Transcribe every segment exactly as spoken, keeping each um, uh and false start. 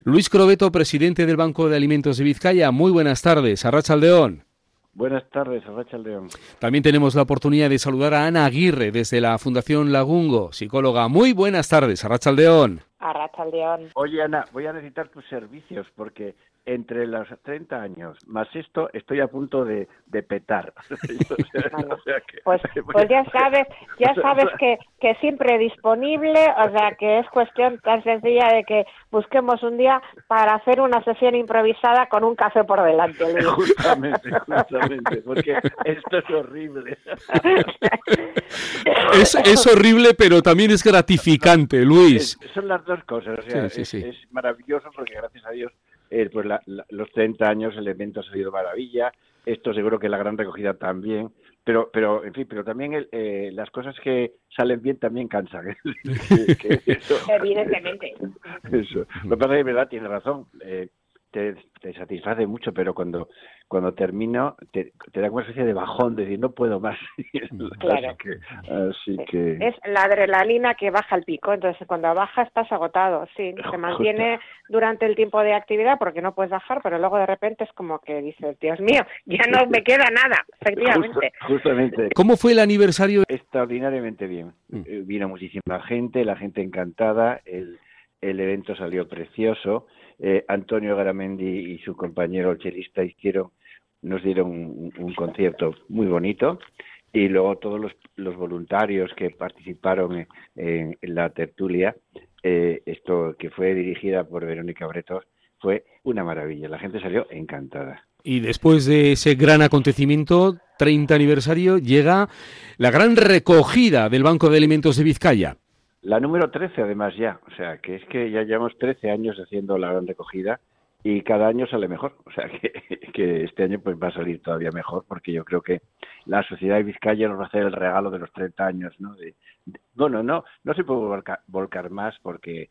Luis Crobeto, presidente del Banco de Alimentos de Vizcaya. Muy buenas tardes, Arratsaldeon. Buenas tardes, Arratsaldeon. También tenemos la oportunidad de saludar a Ana Aguirre desde la Fundación Lagungo, psicóloga. Muy buenas tardes, Arratsaldeon. Arratsaldeon. Oye, Ana, voy a necesitar tus servicios porque entre los treinta años más esto estoy a punto de, de petar. Bueno, o sea que, pues, pues ya sabes, ya sabes que, que siempre disponible, o sea que es cuestión tan sencilla de que busquemos un día para hacer una sesión improvisada con un café por delante. Luis. Justamente, justamente, porque esto es horrible. Es, es horrible, pero también es gratificante, Luis. Es, son las dos cosas, o sea, sí, sí, es, sí. es maravilloso porque gracias a Dios Eh, pues la, la, los treinta años el evento ha salido maravilla, esto seguro que la gran recogida también, pero, pero en fin, pero también el, eh, las cosas que salen bien también cansan. que, que eso, Evidentemente. Eso, eso. Lo que pasa es que es verdad, tiene razón, eh, te, te satisface mucho, pero cuando cuando termino te, te da como una especie de bajón, de decir, no puedo más. Claro. Así que, así que... Es la adrenalina que baja el pico, entonces cuando baja estás agotado, sí, se mantiene durante el tiempo de actividad porque no puedes bajar, pero luego de repente es como que dices, Dios mío, ya no me queda nada, efectivamente. Justo, justamente. ¿Cómo fue el aniversario? Extraordinariamente bien. Mm. Vino muchísima gente, la gente encantada, el, el evento salió precioso. Eh, Antonio Garamendi y su compañero el chelista Izquierdo nos dieron un, un concierto muy bonito, y luego todos los, los voluntarios que participaron en, en, en la tertulia, eh, esto que fue dirigida por Verónica Bretos, fue una maravilla, la gente salió encantada. Y después de ese gran acontecimiento, treinta aniversario, llega la gran recogida del Banco de Alimentos de Vizcaya. La número trece además ya, o sea, que es que ya llevamos trece años haciendo la gran recogida y cada año sale mejor, o sea, que, que este año pues va a salir todavía mejor porque yo creo que la sociedad de Vizcaya nos va a hacer el regalo de los treinta años, ¿no? De, de, bueno, no no se puede volcar, volcar más porque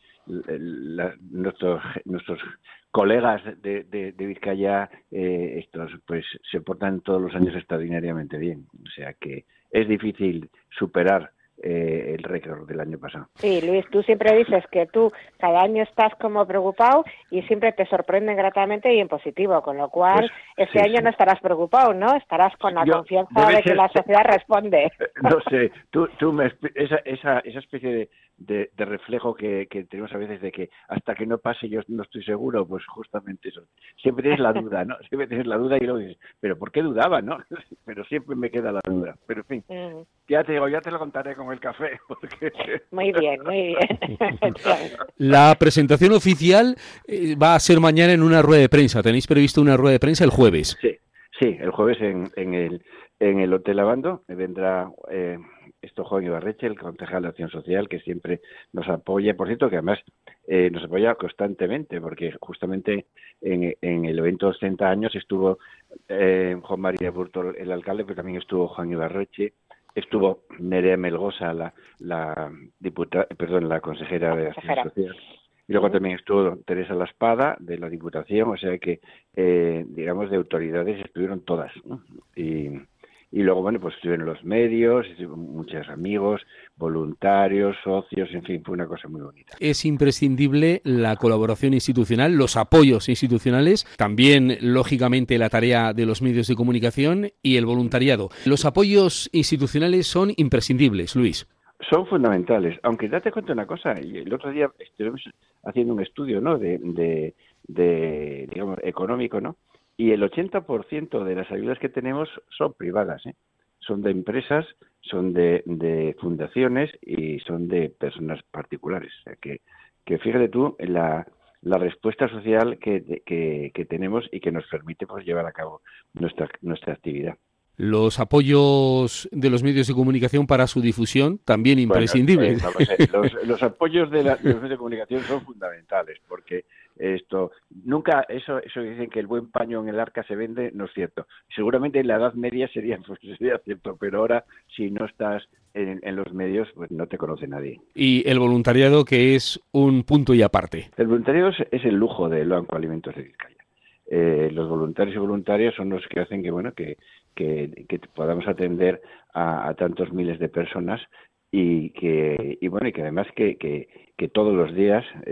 la, nuestros nuestros colegas de, de, de Vizcaya, eh, estos pues se portan todos los años extraordinariamente bien, o sea que es difícil superar Eh, el récord del año pasado. Sí, Luis, tú siempre dices que tú cada año estás como preocupado y siempre te sorprenden gratamente y en positivo, con lo cual pues, este sí, año sí. no estarás preocupado, ¿no? Estarás con la Yo, confianza de que ser, la sociedad responde. No sé, tú, tú me, esa, esa, esa especie de, de, de reflejo que, que tenemos a veces de que hasta que no pase yo no estoy seguro, pues justamente eso. Siempre tienes la duda, ¿no? Siempre tienes la duda y luego dices, ¿pero por qué dudaba, no? Pero siempre me queda la duda. Pero en fin, mm. ya te digo, ya te lo contaré con el café. Porque... Muy bien, muy bien. La presentación oficial eh, va a ser mañana en una rueda de prensa. ¿Tenéis previsto una rueda de prensa el jueves? Sí, sí, el jueves en, en el en el Hotel Abando vendrá eh, esto Juan Ibarreche, el concejal de Acción Social, que siempre nos apoya, por cierto, que además eh, nos apoya constantemente, porque justamente en, en el evento de los treinta años estuvo eh, Juan María Burto, el alcalde, pero también estuvo Juan Ibarreche. Estuvo Nerea Melgosa, la, la diputada, perdón, la consejera de Acción Social. Y luego uh-huh. también estuvo Teresa La Espada, de la Diputación, o sea que, eh, digamos, de autoridades estuvieron todas, ¿no? Y, y luego, bueno, pues estuvieron los medios, muchos amigos, voluntarios, socios, en fin, fue una cosa muy bonita. Es imprescindible la colaboración institucional, los apoyos institucionales, también, lógicamente, la tarea de los medios de comunicación y el voluntariado. Los apoyos institucionales son imprescindibles, Luis. Son fundamentales, aunque date cuenta una cosa, y el otro día estuvimos haciendo un estudio, ¿no?, de, de, de digamos, económico, ¿no?, y el ochenta por ciento de las ayudas que tenemos son privadas, ¿eh? Son de empresas, son de, de fundaciones y son de personas particulares. O sea, que, que fíjate tú la, la respuesta social que, que, que tenemos y que nos permite pues llevar a cabo nuestra, nuestra actividad. Los apoyos de los medios de comunicación para su difusión, también imprescindibles. Bueno, eh, no lo sé. Los, los apoyos de, la, de los medios de comunicación son fundamentales, porque esto nunca, eso eso dicen que el buen paño en el arca se vende, no es cierto. Seguramente en la Edad Media sería, pues, sería cierto, pero ahora si no estás en, en los medios, pues no te conoce nadie. Y el voluntariado, que es un punto y aparte. El voluntariado es, es el lujo del Banco Alimentos de Vizcaya. Eh, los voluntarios y voluntarias son los que hacen que, bueno, que Que, que podamos atender a, a tantos miles de personas y que y bueno y que además que, que, que todos los días eh,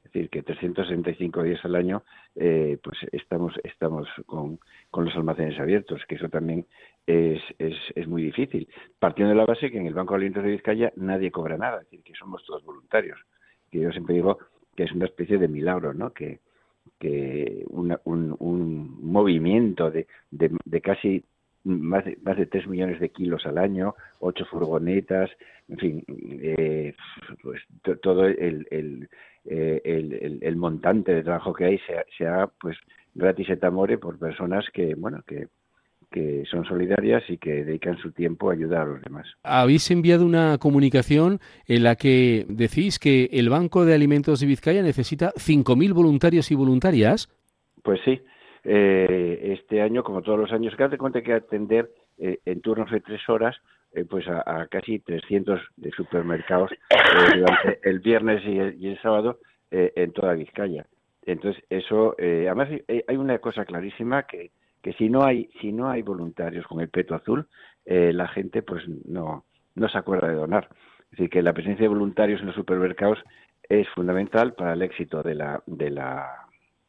Es decir, que trescientos sesenta y cinco días al año eh, pues estamos estamos con, con los almacenes abiertos, que eso también es, es, es muy difícil. Partiendo de la base que en el Banco de Alimentos de Vizcaya nadie cobra nada, es decir, que somos todos voluntarios. Que yo siempre digo que es una especie de milagro, ¿no? Que, que una, un, un movimiento de, de, de casi más de, más de tres millones de kilos al año, ocho furgonetas, en fin, eh, pues to, todo el, el, eh, el, el, el montante de trabajo que hay se, se haga pues gratis et amore por personas que, bueno, que que son solidarias y que dedican su tiempo a ayudar a los demás. Habéis enviado una comunicación en la que decís que el Banco de Alimentos de Vizcaya necesita cinco mil voluntarios y voluntarias. Pues sí, eh, este año, como todos los años, que cuenta que atender eh, en turnos de tres horas eh, pues a, a casi trescientos de supermercados eh, durante el viernes y el, y el sábado eh, en toda Vizcaya. Entonces, eso, eh, además hay, hay una cosa clarísima que que si no hay si no hay voluntarios con el peto azul, eh, la gente pues no no se acuerda de donar. Es decir, que la presencia de voluntarios en los supermercados es fundamental para el éxito de la de la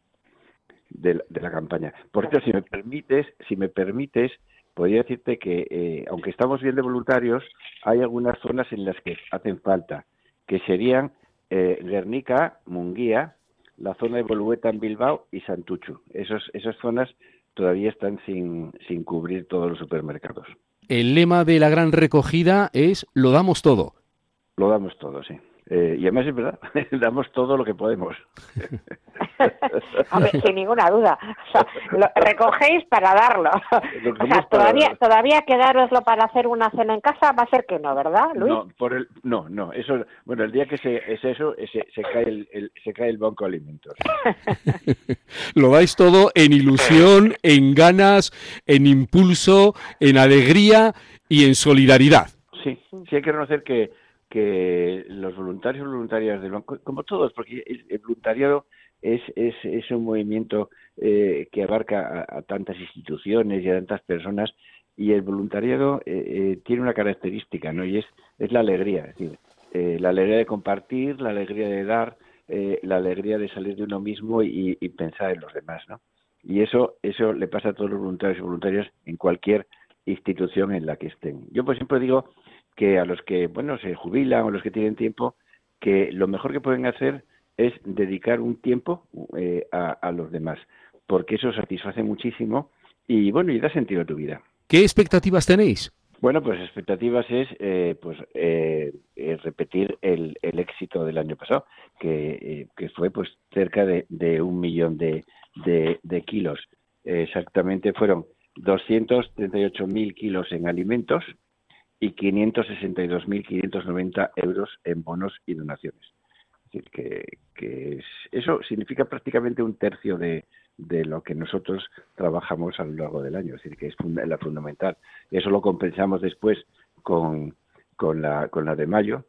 de la, de la campaña. Por cierto, si me permites, si me permites, podría decirte que eh, aunque estamos bien de voluntarios, hay algunas zonas en las que hacen falta, que serían eh, Guernica, Munguía, la zona de Bolueta en Bilbao y Santuchu. Esos esas zonas todavía están sin, sin cubrir todos los supermercados. El lema de la gran recogida es «lo damos todo». Lo damos todo, sí. Eh, y además es verdad, damos todo lo que podemos. Hombre, sin ninguna duda. O sea, lo recogéis para darlo. O sea, todavía, todavía quedároslo para hacer una cena en casa va a ser que no, ¿verdad, Luis? No, por el, no, no. Eso, bueno, el día que se, es eso, se, se cae el, el, se cae el Banco de Alimentos. Lo dais todo en ilusión, en ganas, en impulso, en alegría y en solidaridad. Sí, sí hay que reconocer que que los voluntarios y voluntarias del banco, como todos, porque el voluntariado es es, es un movimiento eh, que abarca a, a tantas instituciones y a tantas personas, y el voluntariado eh, eh, tiene una característica, ¿no? Y es es la alegría, es decir, eh, la alegría de compartir, la alegría de dar, eh, la alegría de salir de uno mismo y, y pensar en los demás, ¿no? Y eso eso le pasa a todos los voluntarios y voluntarias en cualquier institución en la que estén. Yo pues siempre digo que a los que, bueno, se jubilan o los que tienen tiempo, que lo mejor que pueden hacer es dedicar un tiempo eh, a, a los demás, porque eso satisface muchísimo y, bueno, y da sentido a tu vida. ¿Qué expectativas tenéis? Bueno, pues expectativas es eh, pues eh, eh, repetir el, el éxito del año pasado, que, eh, que fue pues cerca de, de un millón de, de, de kilos. Eh, exactamente fueron doscientos treinta y ocho mil kilos en alimentos y quinientos sesenta y dos mil quinientos noventa euros en bonos y donaciones. Es decir, que, que es, eso significa prácticamente un tercio de, de lo que nosotros trabajamos a lo largo del año, es decir, que es funda, la fundamental. Eso lo compensamos después con, con, la, con la de mayo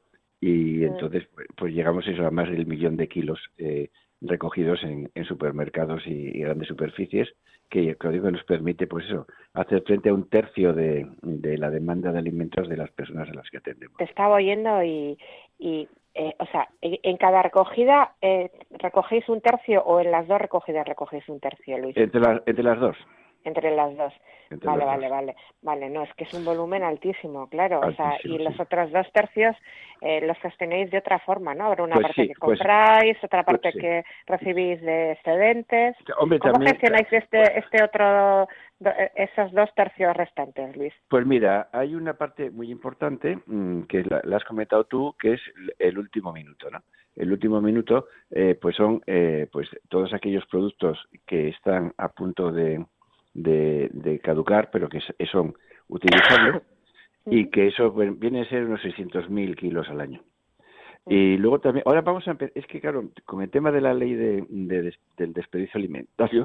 y entonces pues, pues llegamos eso a más del millón de kilos eh, recogidos en, en supermercados y, y grandes superficies, que, que digo, nos permite pues eso, hacer frente a un tercio de, de la demanda de alimentos de las personas a las que atendemos. Te estaba oyendo y, y eh, o sea, en, en cada recogida eh, recogéis un tercio o en las dos recogidas recogéis un tercio, Luis. Entre, la, entre las dos. Entre las dos. Entre vale, las vale, dos. vale. Vale, no, es que es un volumen altísimo, claro. Altísimo, o sea, y sí. los otros dos tercios eh, los sostenéis de otra forma, ¿no? Habrá una Pues parte sí, que pues- compráis, otra parte pues sí. que recibís de excedentes. Hombre, ¿Cómo también- gestionáis este, este otro, do- esos dos tercios restantes, Luis? Pues mira, hay una parte muy importante mmm, que la, la has comentado tú, que es el último minuto, ¿no? El último minuto, eh, pues son eh, pues todos aquellos productos que están a punto de, de, de caducar, pero que s- son utilizables y que eso pues, viene a ser unos seiscientos mil kilos al año. Y luego también, ahora vamos a empezar, es que claro, con el tema de la ley de, de des- del desperdicio alimentario,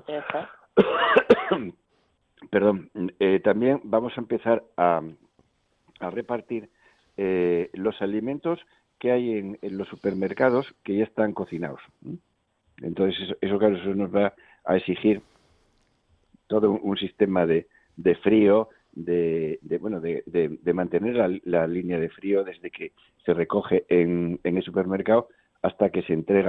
Eso. perdón, eh, también vamos a empezar a, a repartir eh, los alimentos que hay en, en los supermercados que ya están cocinados. ¿m? Entonces, eso, eso, claro, eso nos va a exigir todo un, un sistema de, de frío, de, de bueno, de, de, de mantener la, la línea de frío desde que se recoge en, en el supermercado hasta que se entrega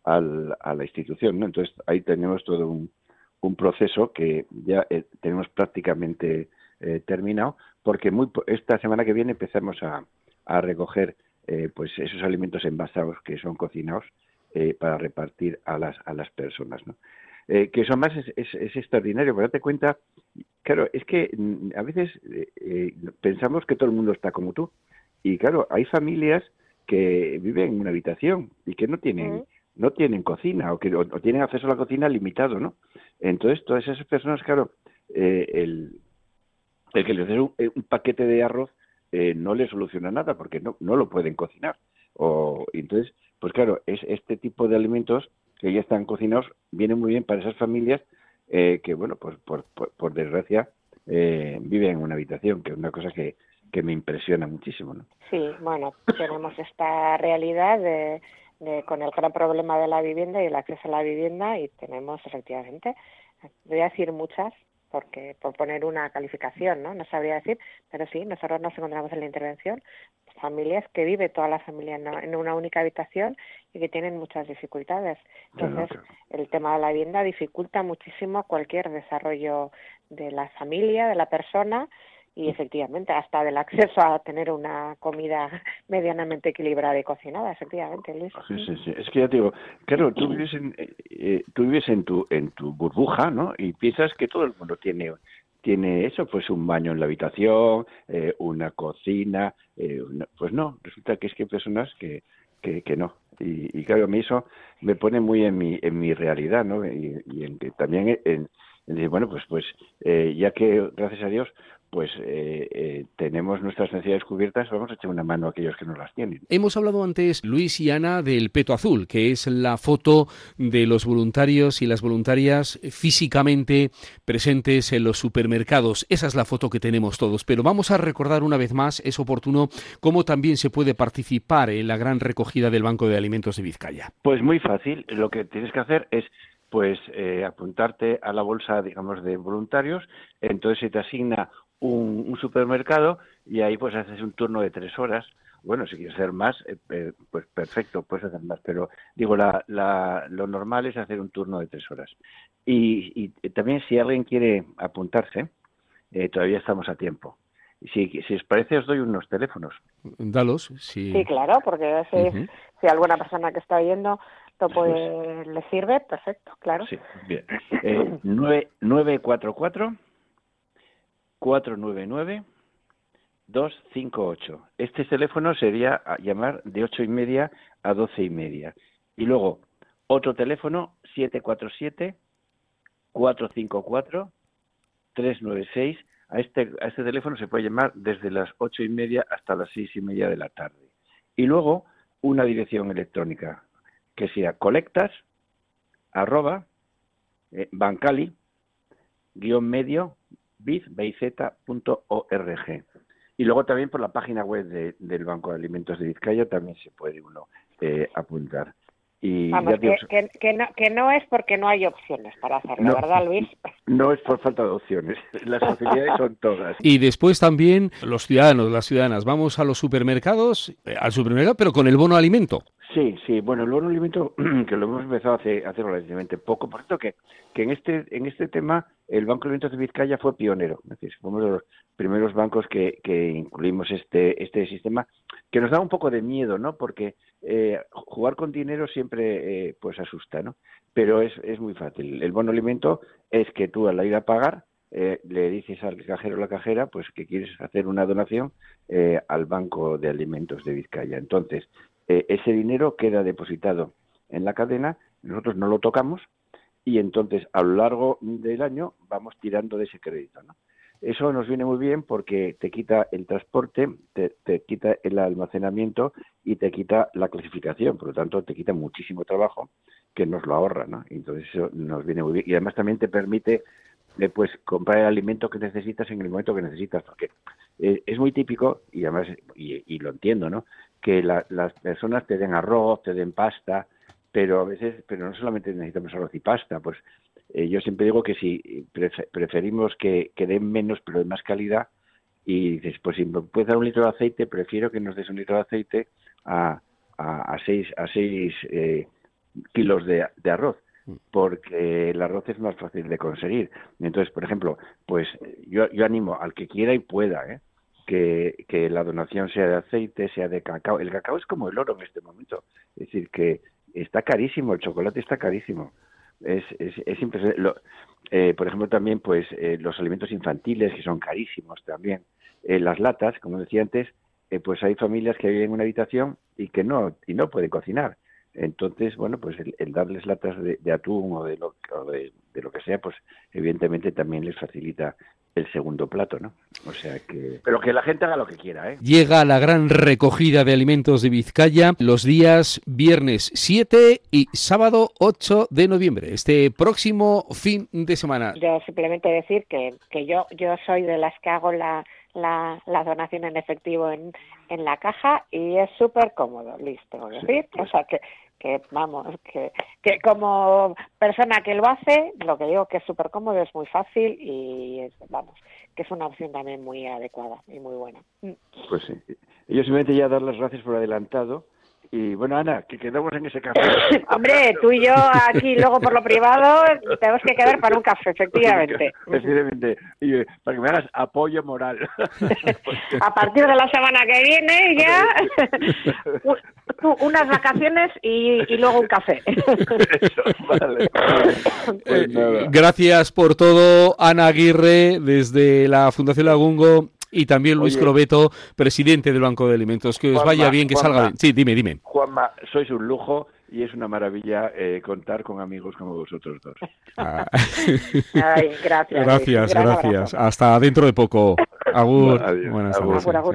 al, a la institución, ¿no? Entonces ahí tenemos todo un, un proceso que ya eh, tenemos prácticamente eh, terminado, porque muy esta semana que viene empezamos a, a recoger eh, pues esos alimentos envasados que son cocinados eh, para repartir a las a las personas, ¿no? Eh, que eso más es, es, es extraordinario, pero date cuenta, claro, es que a veces eh, eh, pensamos que todo el mundo está como tú, y claro, hay familias que viven en una habitación y que no tienen, ¿Mm? no tienen cocina, o que o, o tienen acceso a la cocina limitado, ¿no? Entonces, todas esas personas, claro, eh, el, el que les dé un, un paquete de arroz eh, no le soluciona nada, porque no, no lo pueden cocinar. O, entonces, pues claro, es este tipo de alimentos que ya están cocinados, viene muy bien para esas familias eh, que, bueno, pues por, por, por desgracia eh, viven en una habitación, que es una cosa que, que me impresiona muchísimo, ¿no? Sí, bueno, tenemos esta realidad de, de con el gran problema de la vivienda y el acceso a la vivienda, y tenemos efectivamente, voy a decir muchas, porque por poner una calificación, ¿no? No sabría decir, pero sí, nosotros nos encontramos en la intervención familias que vive toda la familia en una única habitación y que tienen muchas dificultades. Entonces, claro, claro. El tema de la vivienda dificulta muchísimo cualquier desarrollo de la familia, de la persona, y efectivamente hasta del acceso a tener una comida medianamente equilibrada y cocinada, efectivamente, Luis. Sí, sí, sí. Es que ya te digo, claro, tú vives en, eh, tú vives en tu en tu burbuja, ¿no? Y piensas que todo el mundo tiene tiene eso, pues un baño en la habitación, eh, una cocina, eh, una, pues no, resulta que es que hay personas que que, que no. Y, y claro, a mí eso me pone muy en mi en mi realidad, ¿no? Y, y en que también en, en decir, bueno, pues pues eh, ya que gracias a Dios pues eh, eh, tenemos nuestras necesidades cubiertas, vamos a echar una mano a aquellos que no las tienen. Hemos hablado antes, Luis y Ana, del Peto Azul, que es la foto de los voluntarios y las voluntarias físicamente presentes en los supermercados. Esa es la foto que tenemos todos, pero vamos a recordar una vez más, es oportuno, cómo también se puede participar en la gran recogida del Banco de Alimentos de Vizcaya. Pues muy fácil, lo que tienes que hacer es pues eh, apuntarte a la bolsa, digamos, de voluntarios, entonces se te asigna Un, un supermercado y ahí pues haces un turno de tres horas. Bueno, si quieres hacer más, eh, eh, pues perfecto, puedes hacer más, pero digo, la, la, lo normal es hacer un turno de tres horas. Y, y también si alguien quiere apuntarse, eh, todavía estamos a tiempo. Si, si os parece, os doy unos teléfonos. Dalos, sí. Sí, claro, porque si, uh-huh. si alguna persona que está oyendo lo puede, pues, le sirve, perfecto, claro. Sí, bien. Eh, nueve cuatro cuatro cuatro nueve nueve dos cinco ocho. Este teléfono sería a llamar de ocho y media a doce y media. Y luego otro teléfono siete cuatro siete cuatro cinco cuatro tres nueve seis. A este a este teléfono se puede llamar desde las ocho y media hasta las seis y media de la tarde. Y luego una dirección electrónica que sea colectas arroba eh, bancali guión medio biz punto org. Y luego también por la página web de, del Banco de Alimentos de Vizcaya también se puede uno eh, apuntar. Y Vamos, ya que, que, que, no, que no es porque no hay opciones para hacerlo, no, ¿verdad, Luis? No es por falta de opciones, las facilidades son todas. Y después también los ciudadanos, las ciudadanas, vamos a los supermercados, eh, al supermercado, pero con el bono alimento. Sí, sí, bueno, el bono alimento que lo hemos empezado a hacer, a hacer relativamente poco, por cierto que, que en este en este tema el Banco de Alimentos de Vizcaya fue pionero, es decir, fuimos de los primeros bancos que, que incluimos este este sistema, que nos da un poco de miedo, ¿no? Porque eh, jugar con dinero siempre eh, pues asusta, ¿no? Pero es, es muy fácil. El bono alimento es que tú al ir a pagar eh, le dices al cajero o la cajera pues que quieres hacer una donación eh, al Banco de Alimentos de Vizcaya. Entonces, Eh, ese dinero queda depositado en la cadena, nosotros no lo tocamos y entonces a lo largo del año vamos tirando de ese crédito, ¿no? Eso nos viene muy bien porque te quita el transporte, te, te quita el almacenamiento y te quita la clasificación, por lo tanto te quita muchísimo trabajo que nos lo ahorra, ¿no? Entonces eso nos viene muy bien y además también te permite eh, pues comprar el alimento que necesitas en el momento que necesitas, porque eh, es muy típico y además y, y lo entiendo, ¿no? Que la, las personas te den arroz, te den pasta, pero a veces, pero no solamente necesitamos arroz y pasta, pues eh, yo siempre digo que si prefer, preferimos que, que den menos pero de más calidad, y dices, pues si me puedes dar un litro de aceite, prefiero que nos des un litro de aceite a, a, a seis, a seis eh, kilos de, de arroz, porque el arroz es más fácil de conseguir. Entonces, por ejemplo, pues yo, yo animo al que quiera y pueda, ¿eh? que, que la donación sea de aceite, sea de cacao. El cacao es como el oro en este momento. Es decir, que está carísimo, el chocolate está carísimo. Es, es, es impresionante. Lo, eh, por ejemplo, también pues eh, los alimentos infantiles, que son carísimos también. Eh, las latas, como decía antes, eh, pues hay familias que viven en una habitación y que no y no pueden cocinar. Entonces, bueno, pues el, el darles latas de, de atún o, de lo, o de, de lo que sea, pues evidentemente también les facilita el segundo plato, ¿no? O sea que... Pero que la gente haga lo que quiera, ¿eh? Llega la gran recogida de alimentos de Vizcaya los días viernes siete y sábado ocho de noviembre, este próximo fin de semana. Yo simplemente decir que, que yo, yo soy de las que hago la... La, la donación en efectivo en, en la caja y es súper cómodo, listo, es decir, o sea que, que vamos, que, que como persona que lo hace, lo que digo que es súper cómodo, es muy fácil y es, vamos, que es una opción también muy adecuada y muy buena. Pues sí, yo simplemente ya dar las gracias por adelantado. Y bueno, Ana, que quedamos en ese café. Hombre, tú y yo aquí luego por lo privado tenemos que quedar para un café, efectivamente. Efectivamente, y eh, para que me hagas apoyo moral. A partir de la semana que viene ya unas vacaciones y, y luego un café. Eso, vale. Pues eh, gracias por todo, Ana Aguirre, desde la Fundación Lagungo. Y también Luis Oye, Crobeto, presidente del Banco de Alimentos. Que os Juanma, vaya bien, que Juanma, salga bien. Sí, dime, dime. Juanma, sois un lujo y es una maravilla eh, contar con amigos como vosotros dos. Ah. Ay, gracias. Gracias, gracias. Hasta dentro de poco. Agur. Adiós, Buenas agur. tardes. Agur, agur.